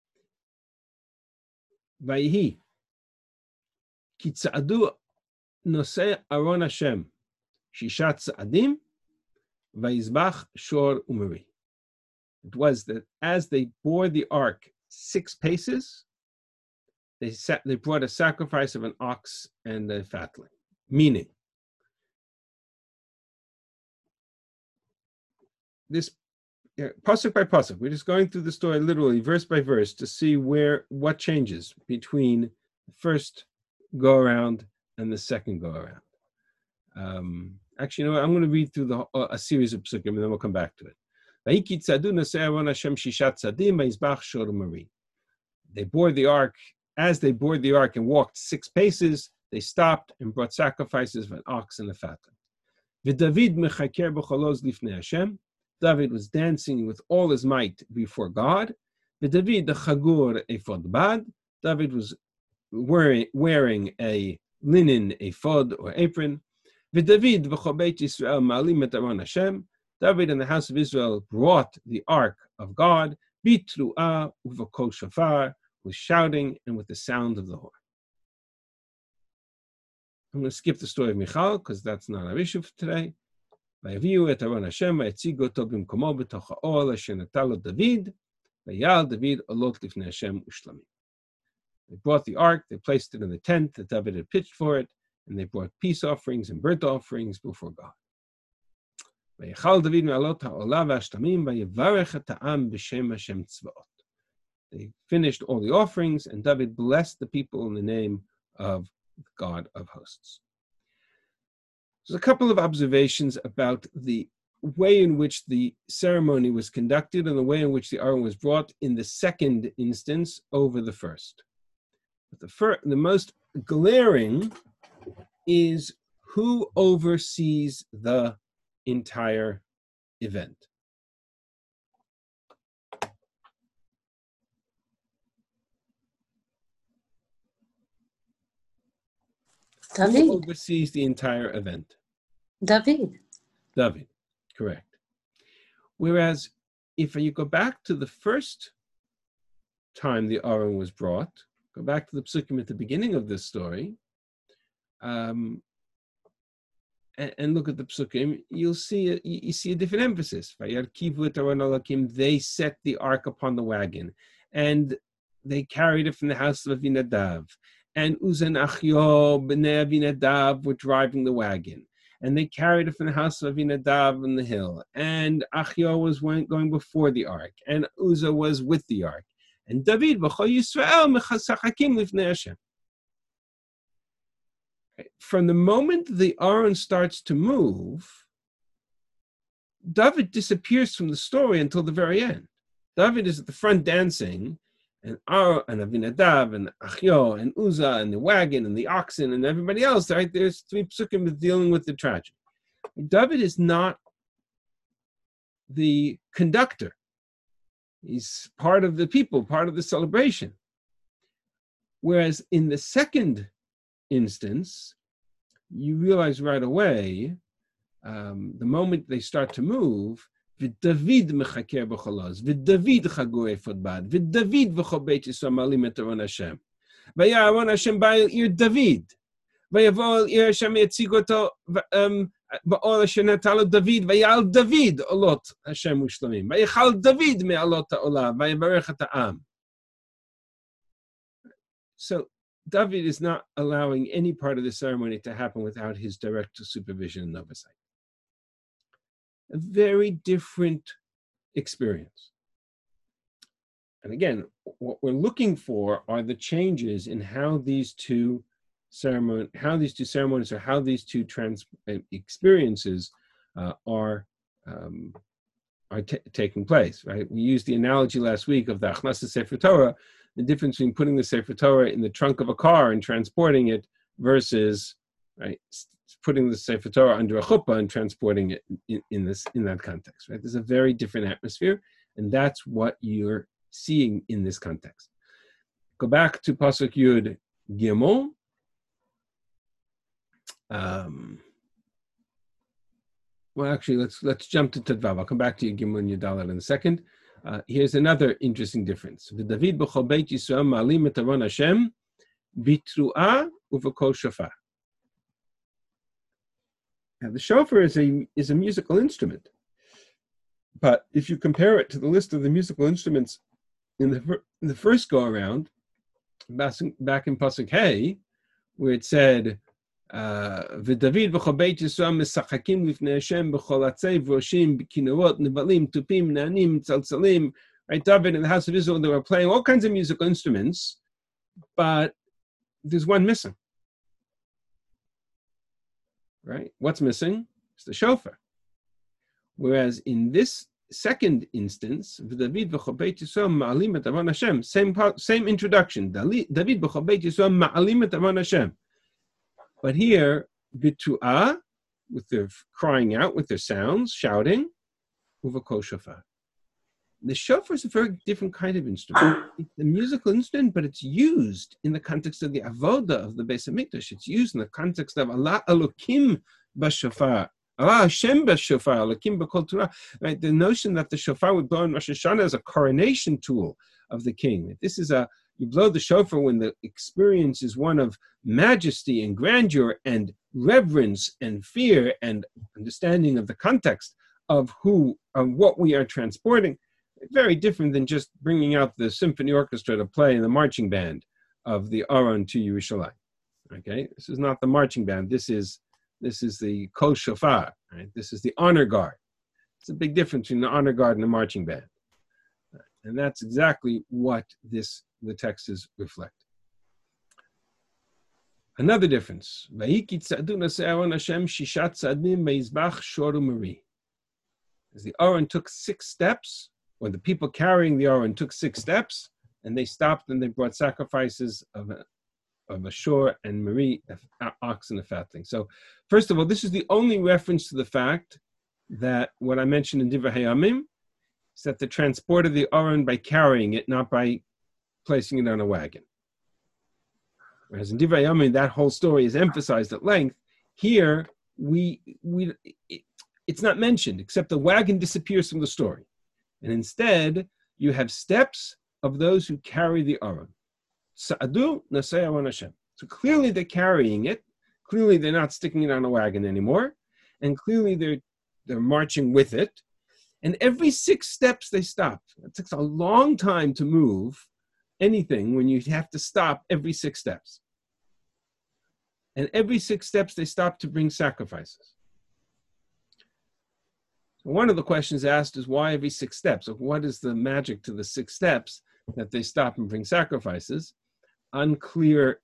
Vayihi, ki tza'adu nosei Aron Hashem, shishat tza'adim, vayizbach shor umeri. It was that as they bore the ark 6 paces, they brought a sacrifice of an ox and a fatling. Meaning, this pasuk by pasuk, we're just going through the story literally verse by verse to see what changes between the first go around and the second go around. Actually, you know what? I'm going to read through a series of psukim and then we'll come back to it. They bore the ark. As they bore the ark and walked 6 paces, they stopped and brought sacrifices of an ox and a fatling. David was dancing with all his might before God. David was wearing a linen ephod or apron. David and the house of Israel brought the ark of God, bitru'ah uvakol shofar, with shouting and with the sound of the horn. I'm going to skip the story of Michal because that's not our issue for today. ויביאו את ארון השם ויציגו אותו במקומו בתוך האוהל אשר נתן לו דוד, ויעל דוד עולות לפני השם ושלמים. They brought the ark, they placed it in the tent that David had pitched for it, and they brought peace offerings and burnt offerings before God. ויכל דוד מעלות העולה והשלמים ויברך את העם בשם השם צבאות. They finished all the offerings, and David blessed the people in the name of God of hosts. There's a couple of observations about the way in which the ceremony was conducted and the way in which the Aron was brought in the second instance over the first. But the most glaring is who oversees the entire event. Who David. oversees the entire event? David. David, correct. Whereas if you go back to the first time the Aron was brought, go back to the psukim at the beginning of this story, and look at the psukim, you see a different emphasis. They set the ark upon the wagon, and they carried it from the house of Avinadav. And Uzzah and Achio b'nei Avinadav were driving the wagon, and they carried it from the house of Avinadav on the hill. And Achio was going before the ark, and Uzzah was with the ark. And David v'chol Yisrael mechasachakim lifnei Hashem. From the moment the Aron starts to move, David disappears from the story until the very end. David is at the front dancing, and Aron and Avinadav and Achio and Uzzah and the wagon and the oxen and everybody else, right? There's 3 psukim dealing with the tragedy. David is not the conductor. He's part of the people, part of the celebration. Whereas in the second instance, you realize right away, the moment they start to move, David mechaker b'cholos, David chagur efod bad, David v'chol beit Yisrael malim et Aron Hashem. Vaya Aron Hashem ba'al ir David, vayavo al ir Hashem yetzigo oto ba'ol asher natalo David, vayal David olot Hashem ushlamim, vayachal David me'alot ha'olah, vayavarech et ha'am. So David is not allowing any part of the ceremony to happen without his direct supervision and oversight. A very different experience. And again, what we're looking for are the changes in how these two ceremonies or how these two experiences are taking place. Right? We used the analogy last week of the Achnasa Sefer Torah, the difference between putting the Sefer Torah in the trunk of a car and transporting it versus, right, putting the Sefer Torah under a chuppah and transporting it in that context. Right? There's a very different atmosphere, and that's what you're seeing in this context. Go back to Pasuk Yud Gimel. Well, actually, let's jump to Tedvav. I'll come back to Yud Gimel and Yud Dalet in a second. Here's another interesting difference. David b'chol beit Yisrael ma'alim et Aron Hashem bitruah uv'kol shofar. Now, the shofar is a musical instrument, but if you compare it to the list of the musical instruments in the first go around, back in Pasuk Hey, where it said, "V'David b'chol beit Yisrael mesachakim lifnei Hashem b'chol atzei v'roshim b'kinorot nevalim tupim nanim tzaltzalim." Right, David in the house of Israel, they were playing all kinds of musical instruments, but there's one missing. Right, what's missing? It's the shofar. Whereas in this second instance, David b'chol beit Yisrael ma'alim et Aron Hashem, same introduction. David b'chol beit Yisrael ma'alim et Aron Hashem. But here, bitruah, with their crying out, with their sounds, shouting, uv'kol shofar. The shofar is a very different kind of instrument. It's a musical instrument, but it's used in the context of the avodah of the Beis Hamikdash. It's used in the context of Allah Elokim b'shofar, Allah Hashem b'shofar, Elokim b'kol Torah. Right? The notion that the shofar would blow in Rosh Hashanah is a coronation tool of the king. This is you blow the shofar when the experience is one of majesty and grandeur and reverence and fear and understanding of the context of what we are transporting. Very different than just bringing out the symphony orchestra to play in the marching band of the Aron to Yerushalayim. Okay, this is not the marching band. This is the kol shofar. Right? This is the honor guard. It's a big difference between the honor guard and the marching band, and that's exactly what the texts reflect. Another difference. As the Aron took 6 steps. When the people carrying the Aron took 6 steps, and they stopped and they brought sacrifices of a shor and mari, an ox and a fatling. So, first of all, this is the only reference to the fact that what I mentioned in Divrei Hayamim is that the transport of the Aron by carrying it, not by placing it on a wagon. Whereas in Divrei Hayamim, that whole story is emphasized at length. Here, it's not mentioned, except the wagon disappears from the story. And instead, you have steps of those who carry the Aron. Sa'adu Nasei Aron Hashem. So clearly they're carrying it. Clearly they're not sticking it on a wagon anymore. And clearly they're marching with it. And every 6 steps they stop. It takes a long time to move anything when you have to stop every 6 steps. And every 6 steps they stop to bring sacrifices. So one of the questions asked is why every 6 steps? So what is the magic to the 6 steps that they stop and bring sacrifices? Unclear,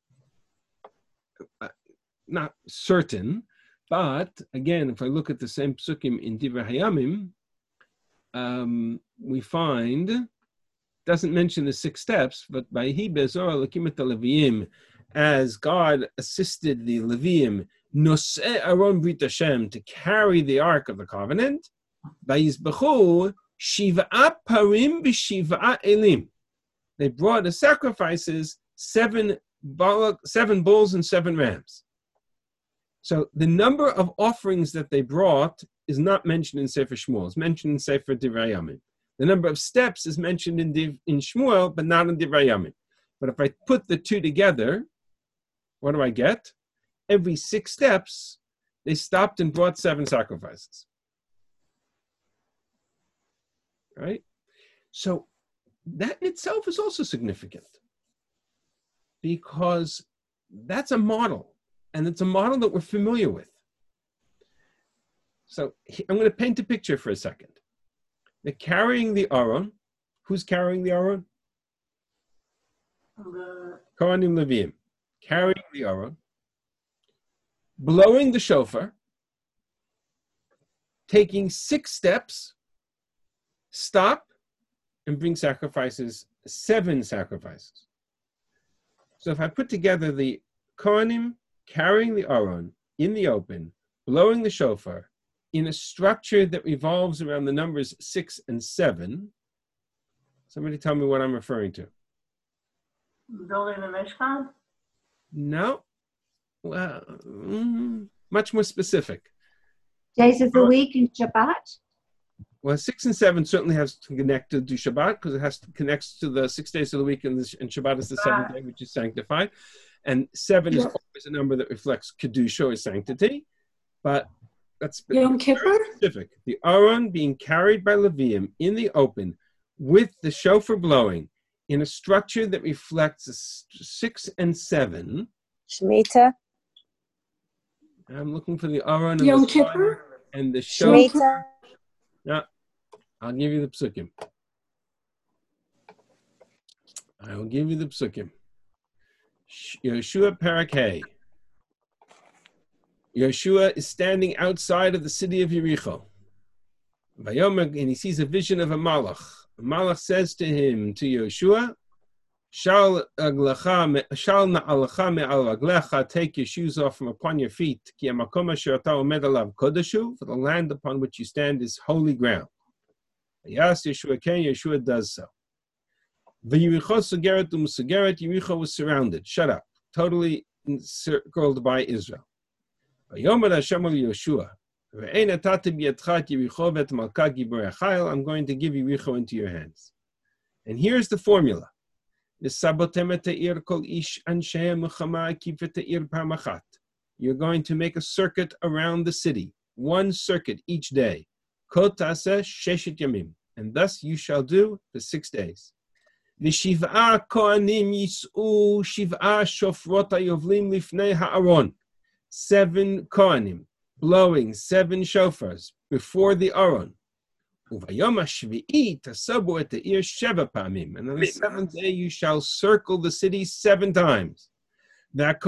not certain, but again, if I look at the same psukim in Divrei Hayamim, we find, doesn't mention the 6 steps, but by Hi Bezor Elokim et Leviim, as God assisted the Leviim, Noseh Aron Brit Hashem, to carry the Ark of the Covenant, Vayizbechu Shiv'a Parim B'Shiv'a Elim. They brought as sacrifices 7 bulls and 7 rams. So the number of offerings that they brought is not mentioned in Sefer Shmuel. It's mentioned in Sefer Divrei Hayamim. The number of steps is mentioned in Shmuel, but not in Divrei Hayamim. But if I put the two together, what do I get? Every 6 steps, they stopped and brought 7 sacrifices. Right? So that in itself is also significant, because that's a model, and it's a model that we're familiar with. So I'm going to paint a picture for a second. They're carrying the Aron. Who's carrying the Aron? Kohanim Leviim. Carrying the Aron, blowing the shofar, taking 6 steps, stop, and bring sacrifices, 7 sacrifices. So if I put together the Kohanim carrying the Aron in the open, blowing the shofar, in a structure that revolves around the numbers 6 and 7, somebody tell me what I'm referring to. Building the Mishkan? No. Well, much more specific. Days of the week and Shabbat? Well, 6 and 7 certainly has to connect to Shabbat, because it has to connect to the 6 days of the week, and Shabbat is the 7th day, which is sanctified. And 7 is always a number that reflects Kedusha or sanctity. But that's Yom Kippur? Specific. The Aron being carried by Leviim in the open with the shofar blowing in a structure that reflects 6 and 7. Shemitah. I'm looking for the Aron Yom Kippur? And the shofar. Shemitah. No, I'll give you the psukim. I will give you the psukim. Yeshua Parak Hey. Yeshua is standing outside of the city of Yericho. And he sees a vision of a malach. The malach says to him, to Yeshua, Shal na'alecha me'al raglecha, take your shoes off from upon your feet. Ki hamakom asher ata omed alav kodeshu, for the land upon which you stand is holy ground. Yes, Yeshua came, Yeshua does so. V'Yericho sugeret u'musugeret, Yericho was surrounded, shut up, totally encircled by Israel. V'yomer Hashem al Yeshua, ve'ein atati b'yadcha et Yericho ve'et malka giborei chayil, I'm going to give Yericho into your hands. And here's the formula. You're going to make a circuit around the city, 1 circuit each day. And thus you shall do for 6 days. 7 Kohanim blowing 7 shofars before the Aron. And on the 7th day you shall circle the city 7 times. And the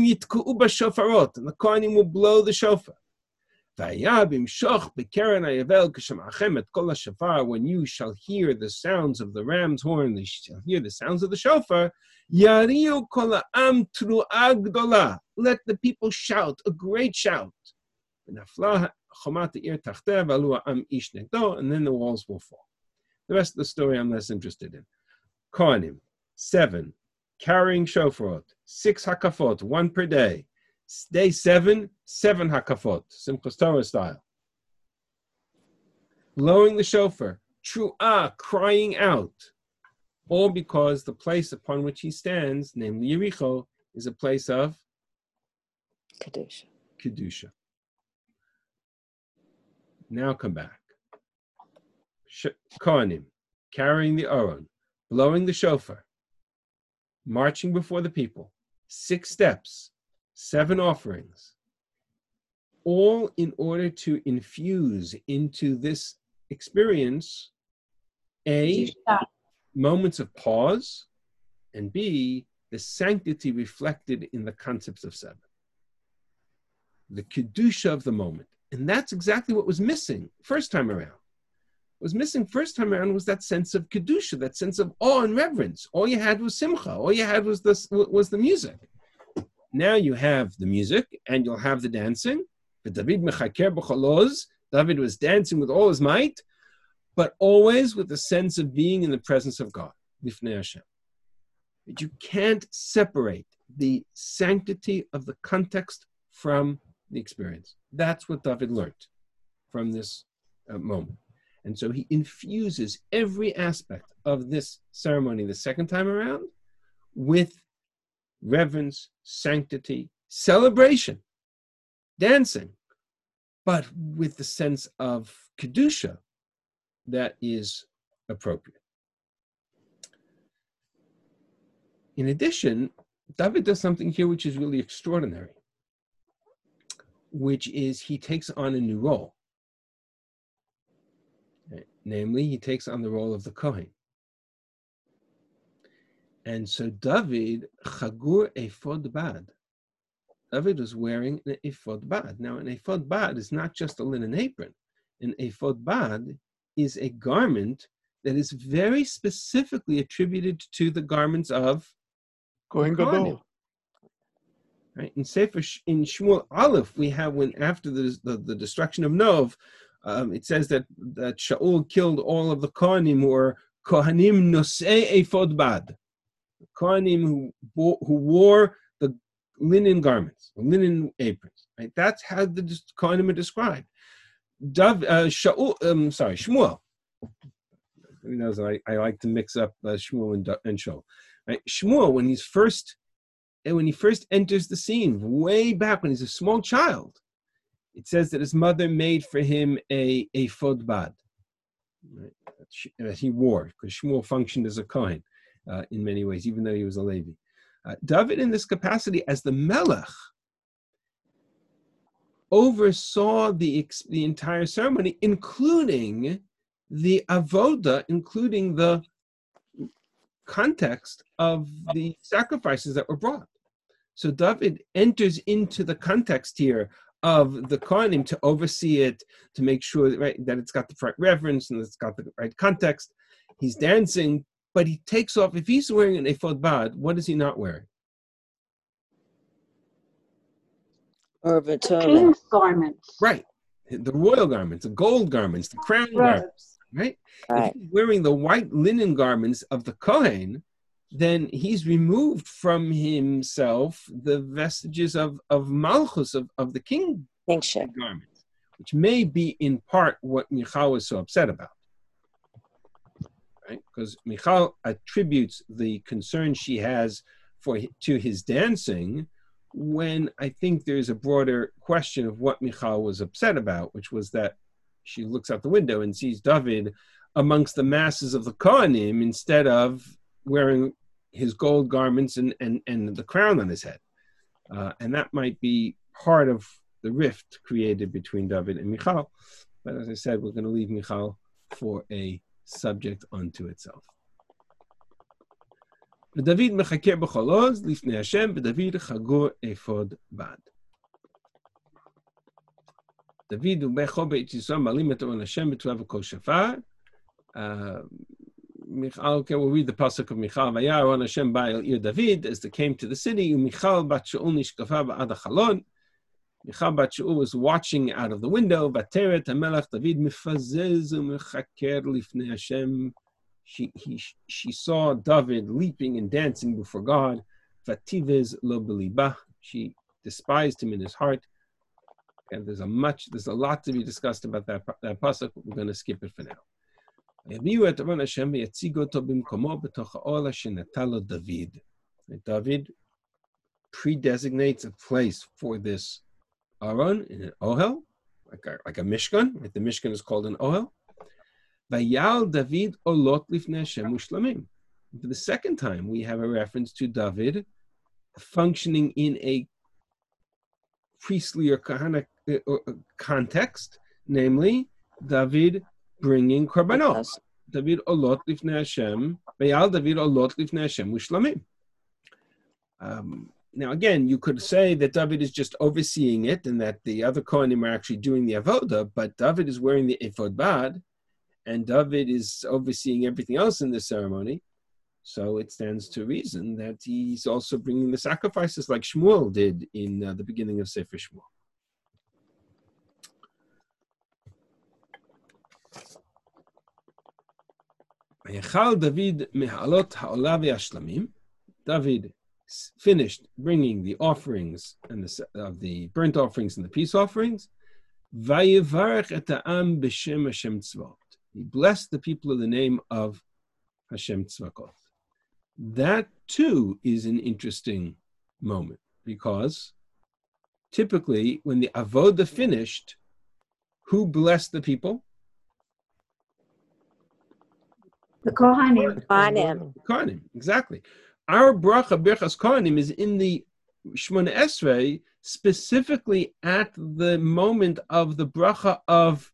Kohanim will blow the shofar. When you shall hear the sounds of the ram's horn, you shall hear the sounds of the shofar. Let the people shout, a great shout. And then the walls will fall. The rest of the story I'm less interested in. Kohanim, 7, carrying shofarot, 6 hakafot, 1 per day. Day 7, 7 hakafot, Simchas Torah style. Blowing the shofar, tru'ah, crying out, all because the place upon which he stands, namely Yericho, is a place of Kedusha. Now come back. Kohanim, carrying the Aron, blowing the shofar, marching before the people, 6 steps, 7 offerings, all in order to infuse into this experience A, moments of pause, and B, the sanctity reflected in the concepts of 7. The Kedusha of the moment. And that's exactly what was missing first time around. What was missing first time around was that sense of Kedusha, that sense of awe and reverence. All you had was simcha. All you had was the music. Now you have the music and you'll have the dancing. David was dancing with all his might, but always with the sense of being in the presence of God, Lifnei Hashem. But you can't separate the sanctity of the context from the experience. That's what David learned from this moment. And so he infuses every aspect of this ceremony the second time around with reverence, sanctity, celebration, dancing, but with the sense of Kedusha that is appropriate. In addition, David does something here which is really extraordinary, which is he takes on a new role. Namely, he takes on the role of the Kohen. And so David, Chagur Ephod Bad. David was wearing an Ephod Bad. Now, an Ephod Bad is not just a linen apron. An Ephod Bad is a garment that is very specifically attributed to the garments of Kohen Gadol. Right? In Shmuel Aleph, we have when after the destruction of Nov, it says that Shaul killed all of the Kohanim who were Kohanim Nosei Ephod Bad, Kohanim who wore the linen garments, linen aprons. Right? That's how the Kohanim are described. Shmuel. He knows I like to mix up Shmuel and Shaul. Right? Shmuel, when he first enters the scene, way back when he's a small child, it says that his mother made for him a ephod bad, right, that he wore, because Shmuel functioned as a Kohen in many ways, even though he was a Levi. David, in this capacity as the Melech, oversaw the entire ceremony, including the avoda, including the context of the sacrifices that were brought. So David enters into the context here of the Kohanim to oversee it, to make sure that it's got the right reverence and it's got the right context. He's dancing, but he takes off. If he's wearing an ephod bad, what is he not wearing? The king's garments. Right. The royal garments, the gold garments, the crown garments. Right? If he's wearing the white linen garments of the Kohen, then he's removed from himself the vestiges of Malchus, of the king garments, which may be in part what Michal was so upset about. Right? Because Michal attributes the concern she has to his dancing, when I think there's a broader question of what Michal was upset about, which was that she looks out the window and sees David amongst the masses of the Kohanim instead of wearing his gold garments and the crown on his head. And that might be part of the rift created between David and Michal. But as I said, we're going to leave Michal for a subject unto itself. David mechaker b'cholaz lifnei Hashem, David chagur ephod bad. David ubecho beit Yisrael malim et on Hashem b'tvav v'kol shafar. Okay, we'll read the pasuk of Michal. Vayar on Hashem ba'el ir David as they came to the city. Michal bat Shaul nishkafa ba'ad hachalon. Michal bat Shaul was watching out of the window. Vateret hamelach David mifazez umechaker lifnei Hashem she saw David leaping and dancing before God. Vativez lo beliba. She despised him in his heart. And there's a lot to be discussed about that pasuk. We're going to skip it for now. David pre-designates a place for this Aron in an Ohel, like a Mishkan. Right? The Mishkan is called an Ohel. Vayal David olot lifnei Hashem ushlamim. For the second time, we have a reference to David functioning in a priestly or kahana context, namely David bringing korbanot. David olot lifnei Hashem. Vayal David olot lifnei Hashem ushlamim. Now, again, you could say that David is just overseeing it and that the other Kohanim are actually doing the avoda, but David is wearing the ephod bad, and David is overseeing everything else in the ceremony. So it stands to reason that he's also bringing the sacrifices like Shmuel did in the beginning of Sefer Shmuel. David finished bringing the offerings and the burnt offerings and the peace offerings. Vayevarech et ha'am b'shem Hashem tzvot. He blessed the people in the name of Hashem tzvakot. That too is an interesting moment because typically when the avoda finished, who blessed the people? The Kohanim. Kohanim, exactly. Our bracha Birchas Kohanim is in the Shmona Esrei, specifically at the moment of the bracha of,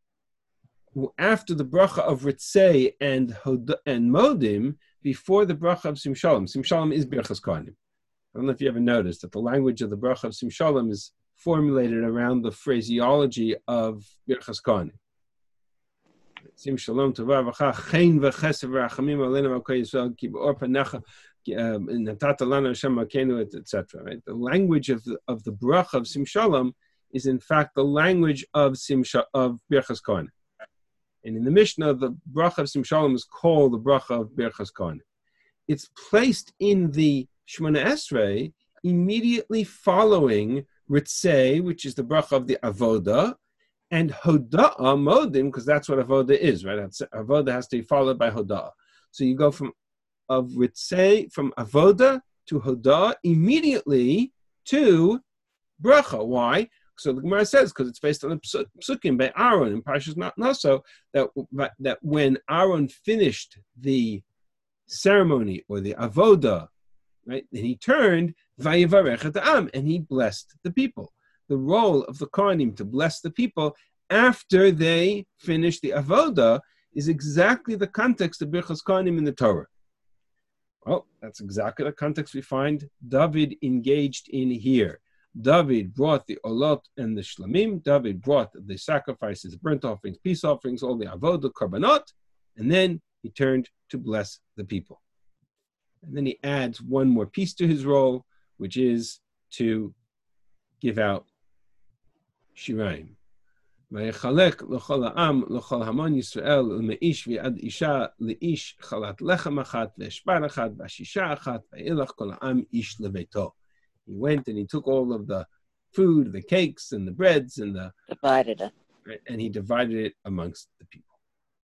after the bracha of Ritzei and Modim, before the bracha of Simshalom. Simshalom is Birchas Kohanim. I don't know if you ever noticed that the language of the bracha of Simshalom is formulated around the phraseology of Birchas Kohanim. Sim Shalom Tova V'cha Chen V'Chesed V'Rachamim Aleinu Malkei Yisrael Ki B'Or Panecha Natata Lanu Hashem Malkeinu, etc. Right? The language of the bracha of Sim Shalom is in fact the language of Birchas Kohanim. And in the Mishnah, the bracha of Sim Shalom is called the bracha of Birchas Kohanim. It's placed in the Shmona Esrei immediately following Ritzei, which is the bracha of the Avoda, and Hoda'ah Modim, because that's what Avoda is, right? Avoda has to be followed by Hoda'ah. So you go from Ritzei, from Avoda to Hoda'ah immediately to Bracha. Why? So the Gemara says, because it's based on the Psukim by Aaron in Parshas Naso, that when Aaron finished the ceremony or the Avoda, right, then he turned Vayevarech et ha'am, and he blessed the people. The role of the Kohanim to bless the people after they finish the Avoda is exactly the context of Birchas Kohanim in the Torah. Well, that's exactly the context we find David engaged in here. David brought the Olot and the Shlamim. David brought the sacrifices, burnt offerings, peace offerings, all the Avodah, Korbanot, and then he turned to bless the people. And then he adds one more piece to his role, which is to give out Shiraim. Vayechalek l'chol ha'am l'chol hamon Yisrael l'meish v'ad isha le'ish chalat lechem achat ve'eshbar achat v'ashisha achat v'ilach kol ha'am ish leveto. He went and he took all of the food, the cakes and the breads and divided it. Right, and he divided it amongst the people.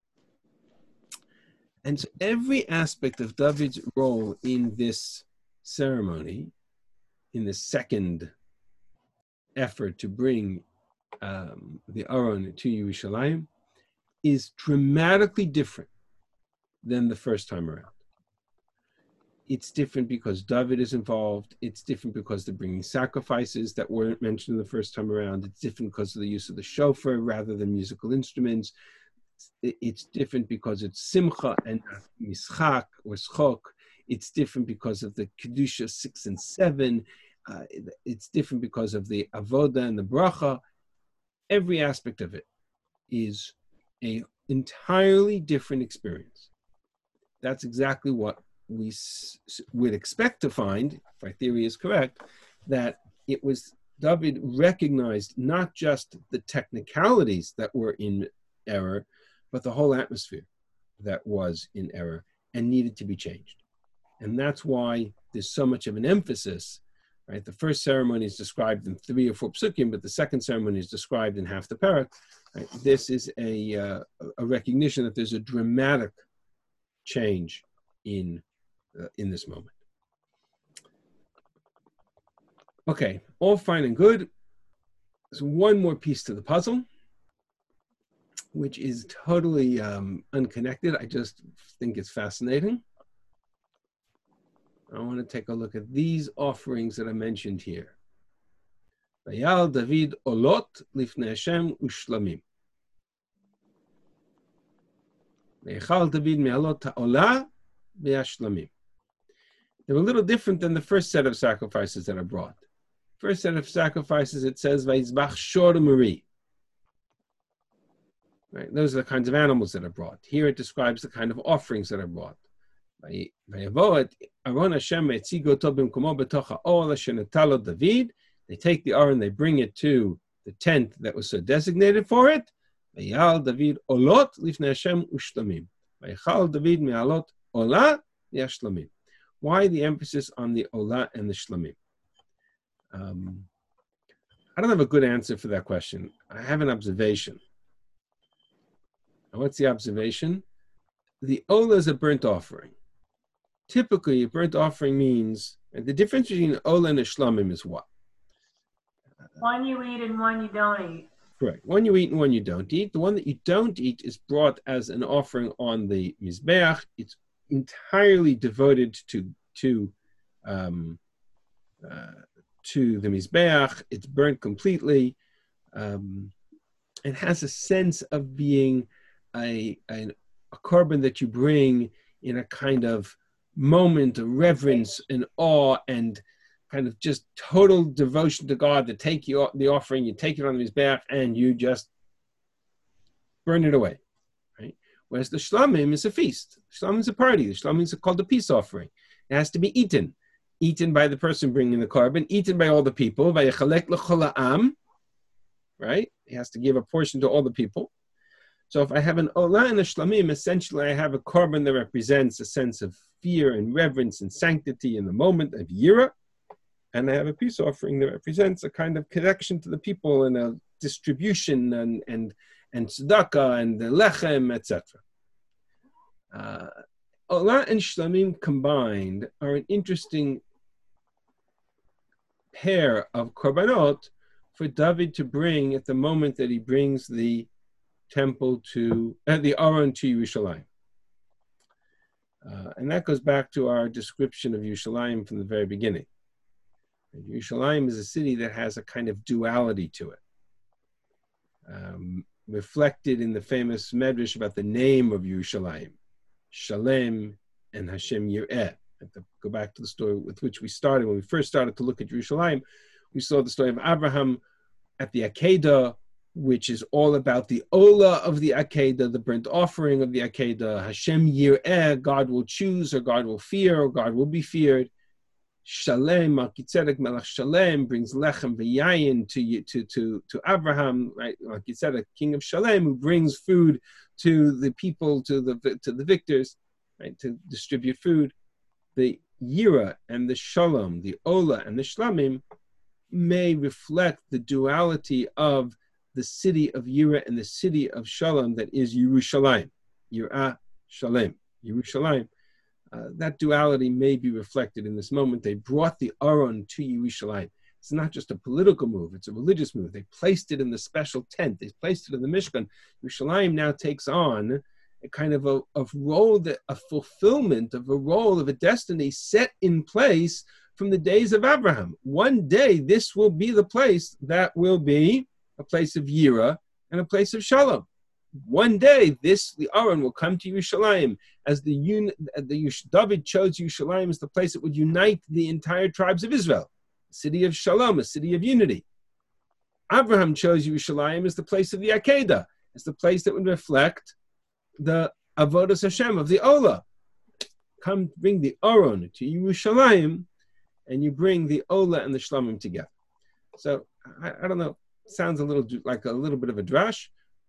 And so every aspect of David's role in this ceremony, in the second effort to bring the Aron to Yerushalayim, is dramatically different than the first time around. It's different because David is involved. It's different because they're bringing sacrifices that weren't mentioned the first time around. It's different because of the use of the shofar rather than musical instruments. It's different because it's simcha and not mischak or schok. It's different because of the Kedusha 6 and 7. It's different because of the avoda and the bracha. Every aspect of it is an entirely different experience. That's exactly what we would expect to find, if my theory is correct, that it was David recognized not just the technicalities that were in error, but the whole atmosphere. that was in error and needed to be changed. And that's why there's so much of an emphasis, right? The first ceremony is described in 3 or 4 psukim, but the second ceremony is described in half the parak. Right? This is a recognition that there's a dramatic change in this moment. Okay, all fine and good. There's one more piece to the puzzle, which is totally unconnected. I just think it's fascinating. I want to take a look at these offerings that I mentioned here. Vayal David olot lifnei Hashem ushlamim. Vayachal David me'alot ha'olah ve'ashlamim. They're a little different than the first set of sacrifices that are brought. First set of sacrifices, it says Vayizbach shor umari. Right, those are the kinds of animals that are brought. Here it describes the kind of offerings that are brought. They take the aron, they bring it to the tent that was so designated for it. David olot lifnei Hashem ushlamim. David me'alot olah yashlamim. Why the emphasis on the olah and the shlamim? I don't have a good answer for that question. I have an observation. And what's the observation? The olah is a burnt offering. Typically, a burnt offering means, and the difference between olah and a shlamim is what? One you eat and one you don't eat. Correct. One you eat and one you don't eat. The one that you don't eat is brought as an offering on the mizbeach. It's entirely devoted to the mizbeach. It's burnt completely. It has a sense of being a korban that you bring in a kind of moment of reverence and awe and kind of just total devotion to God, to take the offering, you take it on the mizbeach, and you just burn it away, right? Whereas the shlamim is a feast. Shlamim is a party. The shlamim is called a peace offering. It has to be eaten by the person bringing the korban, eaten by all the people. Vayechalek l'chol ha'am, right? He has to give a portion to all the people. So if I have an olah and a shlamim, essentially I have a korban that represents a sense of fear and reverence and sanctity in the moment of yira, and I have a peace offering that represents a kind of connection to the people and a distribution and tzedakah and the lechem, etc. Olah and shlamim combined are an interesting pair of korbanot for David to bring at the moment that he brings the temple to the Aron to Yerushalayim. And that goes back to our description of Yerushalayim from the very beginning. Yerushalayim is a city that has a kind of duality to it, reflected in the famous medrash about the name of Yerushalayim, Shalem and Hashem Yireh. To go back to the story with which we started. When we first started to look at Yerushalayim, we saw the story of Abraham at the Akedah, which is all about the olah of the Akedah, the burnt offering of the Akedah. Hashem Yireh, God will choose, or God will fear, or God will be feared. Shalem, Melchizedek Melech Shalem brings lechem v'yayin to Abraham, right? Melchizedek, king of Shalem, who brings food to the people, to the victors, right? To distribute food. The yira and the shalom, the olah and the shlamim, may reflect the duality of the city of yira and the city of shalom that is Yerushalayim. Yirah, Shalem, Yerushalayim. That duality may be reflected in this moment. They brought the Aron to Yerushalayim. It's not just a political move, it's a religious move. They placed it in the special tent. They placed it in the Mishkan. Yerushalayim now takes on a kind of a role, a fulfillment of a role, of a destiny set in place from the days of Abraham. One day, this will be the place that will be a place of Yira and a place of Shalom. One day, the Aron will come to Yerushalayim as David chose Yerushalayim as the place that would unite the entire tribes of Israel, a city of Shalom, a city of unity. Abraham chose Yerushalayim as the place of the Akedah, as the place that would reflect the Avodas Hashem of the Olah. Come bring the Aron to Yerushalayim, and you bring the Olah and the Shlamim together. So I don't know. Sounds a little like a little bit of a drash,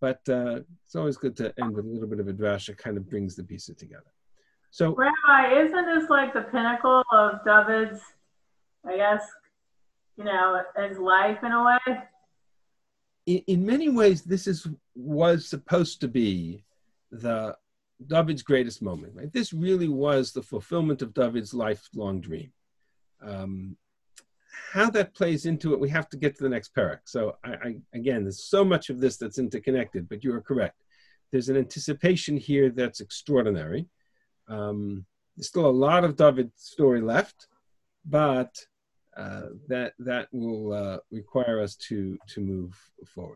but it's always good to end with a little bit of a drash that kind of brings the pieces together. So, Rabbi, isn't this like the pinnacle of David's, I guess, his life in a way? In many ways, this was supposed to be David's greatest moment, right? This really was the fulfillment of David's lifelong dream. How that plays into it, we have to get to the next parak. So again, there's so much of this that's interconnected, but you are correct. There's an anticipation here that's extraordinary. There's still a lot of David's story left, but that will require us to move forward.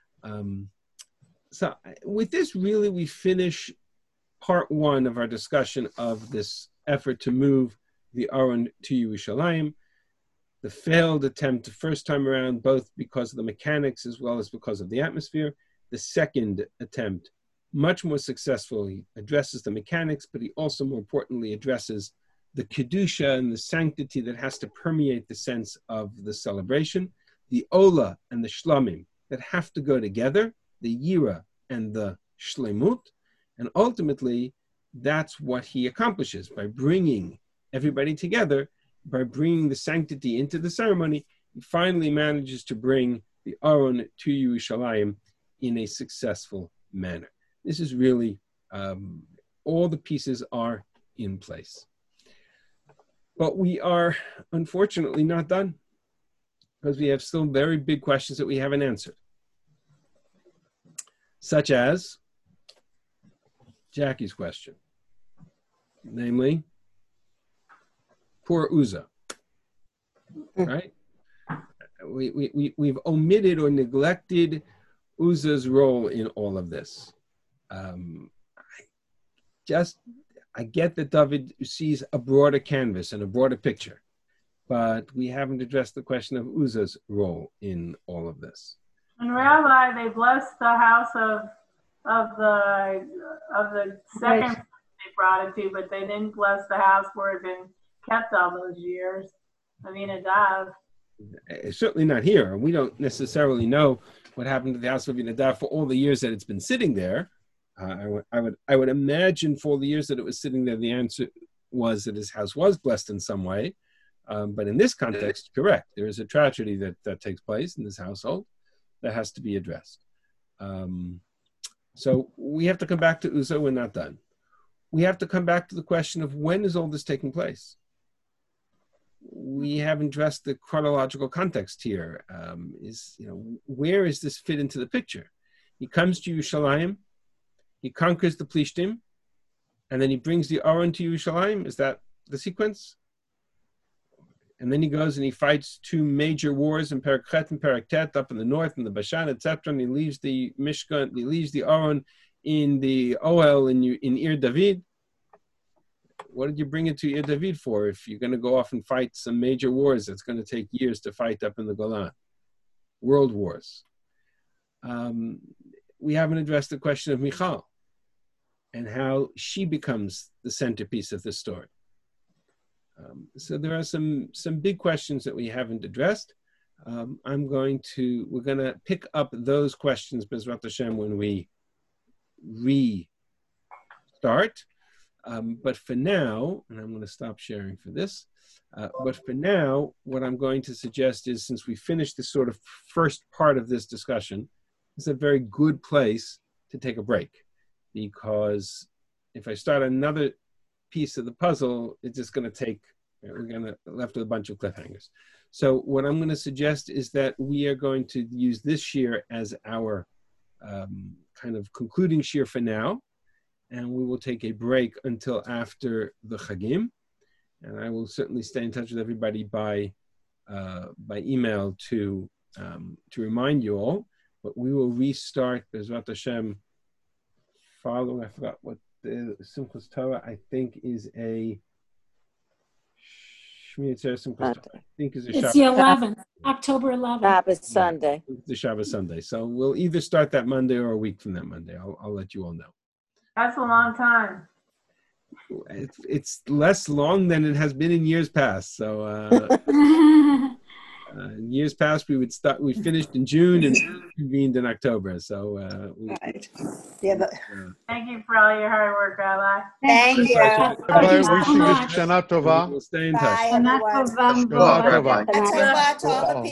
So with this, really, we finish part one of our discussion of this effort to move the Aron to Yerushalayim. The failed attempt the first time around, both because of the mechanics as well as because of the atmosphere. The second attempt, much more successful. He addresses the mechanics, but he also, more importantly, addresses the kedusha and the sanctity that has to permeate the sense of the celebration, the ola and the shlamim that have to go together, the yira and the shlemut, and ultimately, that's what he accomplishes by bringing everybody together. By bringing the sanctity into the ceremony, he finally manages to bring the Aron to Yerushalayim in a successful manner. This is really, all the pieces are in place. But we are unfortunately not done, because we have still very big questions that we haven't answered. Such as Jackie's question, namely, poor Uzzah, right? We've omitted or neglected Uzzah's role in all of this. I get that David sees a broader canvas and a broader picture, but we haven't addressed the question of Uzzah's role in all of this. And Rabbi, they blessed the house of the second they brought it to, but they didn't bless the house where it had been kept all those years. I mean, Nadav. Certainly not here. We don't necessarily know what happened to the house of Nadav for all the years that it's been sitting there. I would imagine for all the years that it was sitting there, the answer was that his house was blessed in some way. But in this context, correct. There is a tragedy that takes place in this household that has to be addressed. So we have to come back to Uzzah. We're not done. We have to come back to the question of when is all this taking place? We haven't addressed the chronological context here. Where is this fit into the picture? He comes to Yerushalayim, he conquers the Plishtim, and then he brings the Aron to Yerushalayim. Is that the sequence? And then he goes and he fights two major wars in Perek Chet and Perek Tet up in the north, in the Bashan, etc. And he leaves the Mishkan, he leaves the Aron in the Ohel in Ir David. What did you bring it to Ir David for if you're going to go off and fight some major wars that's going to take years to fight up in the Golan? World wars. We haven't addressed the question of Michal and how she becomes the centerpiece of the story. So there are some big questions that we haven't addressed. We're going to pick up those questions, Bezrat Hashem, when we restart. But for now, and I'm going to stop sharing for this, but for now, what I'm going to suggest is, since we finished this sort of first part of this discussion, it's a very good place to take a break, because if I start another piece of the puzzle, it's just going to take, we're going to left with a bunch of cliffhangers. So what I'm going to suggest is that we are going to use this shir as our kind of concluding shir for now, and we will take a break until after the Chagim, and I will certainly stay in touch with everybody by email to remind you all. But we will restart Bezrat Hashem following. I forgot what the Simchas Torah, I think, is a Shmini Atzeret Simchas Torah. I think is a It's Shabbos. the 11th, October 11th. Shabbos Sunday. The Shabbos Sunday. So we'll either start that Monday or a week from that Monday. I'll let you all know. That's a long time. It's less long than it has been in years past. So In years past, we finished in June and convened in October. So Right. Yeah, but Thank you for all your hard work, Rabbi. thank you. Bye. so Wishing you much. Shana Tova. we'll stay in touch. Bye, everyone. Shana Tova. Hatova to all the people.